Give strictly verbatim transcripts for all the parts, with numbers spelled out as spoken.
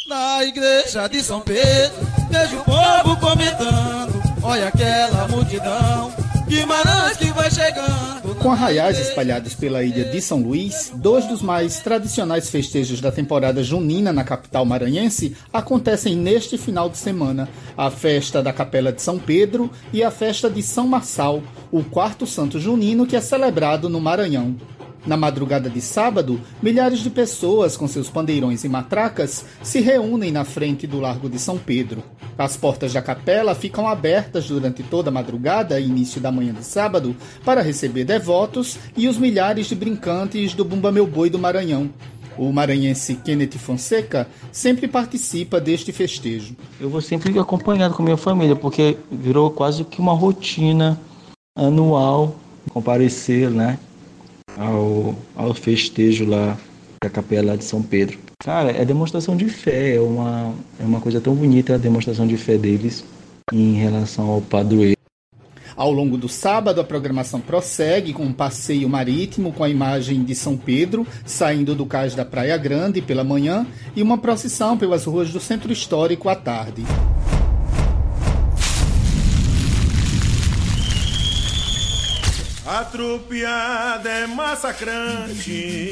Na igreja de São Pedro, vejo o povo comentando, olha aquela multidão, Guimarães que vai chegando. Com arraiais espalhados pela ilha de São Luís, dois dos mais tradicionais festejos da temporada junina na capital maranhense acontecem neste final de semana: a festa da Capela de São Pedro e a festa de São Marçal, o quarto santo junino que é celebrado no Maranhão. Na madrugada de sábado, milhares de pessoas com seus pandeirões e matracas se reúnem na frente do Largo de São Pedro. As portas da capela ficam abertas durante toda a madrugada e início da manhã de sábado para receber devotos e os milhares de brincantes do Bumba Meu Boi do Maranhão. O maranhense Kenneth Fonseca sempre participa deste festejo. Eu vou sempre acompanhado com minha família, porque virou quase que uma rotina anual comparecer, né? Ao, ao festejo lá da capela de São Pedro. Cara, é demonstração de fé, é uma, é uma coisa tão bonita a demonstração de fé deles em relação ao padroeiro. Ao longo do sábado, a programação prossegue com um passeio marítimo com a imagem de São Pedro, saindo do cais da Praia Grande pela manhã, e uma procissão pelas ruas do Centro Histórico à tarde. A trupeada é massacrante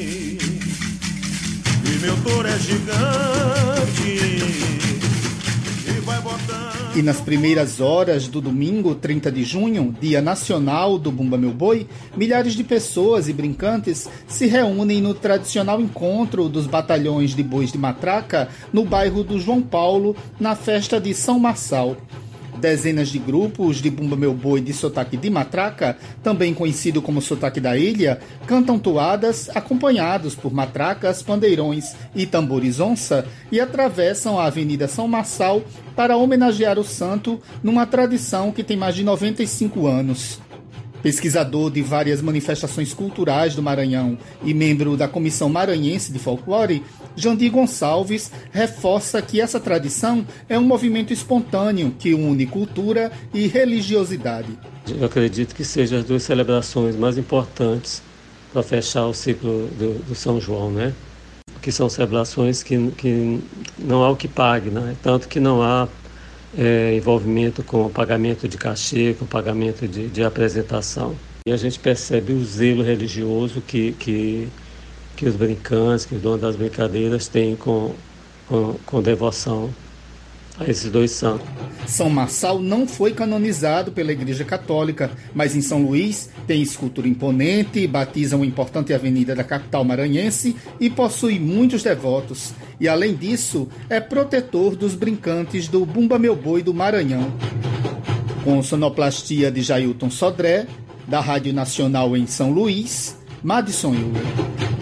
e meu touro é gigante e vai botando... E nas primeiras horas do domingo, trinta de junho, dia nacional do Bumba Meu Boi, milhares de pessoas e brincantes se reúnem no tradicional encontro dos batalhões de bois de matraca no bairro do João Paulo, na festa de São Marçal. Dezenas de grupos de Bumba Meu Boi de sotaque de matraca, também conhecido como sotaque da ilha, cantam toadas acompanhados por matracas, pandeirões e tambores onça e atravessam a Avenida São Marçal para homenagear o santo numa tradição que tem mais de noventa e cinco anos. Pesquisador de várias manifestações culturais do Maranhão e membro da Comissão Maranhense de Folclore, Jandir Gonçalves reforça que essa tradição é um movimento espontâneo que une cultura e religiosidade. Eu acredito que sejam as duas celebrações mais importantes para fechar o ciclo do, do São João, né? Que são celebrações que, que não há o que pague, né? Tanto que não há É, envolvimento com pagamento de cachê, com pagamento de, de apresentação. E a gente percebe o zelo religioso que, que, que os brincantes, que os donos das brincadeiras têm com, com, com devoção a esses dois santos. São Marçal não foi canonizado pela Igreja Católica, mas em São Luís tem escultura imponente, batiza uma importante avenida da capital maranhense e possui muitos devotos. E além disso, é protetor dos brincantes do Bumba Meu Boi do Maranhão. Com sonoplastia de Jailton Sodré, da Rádio Nacional em São Luís, Madison Euler.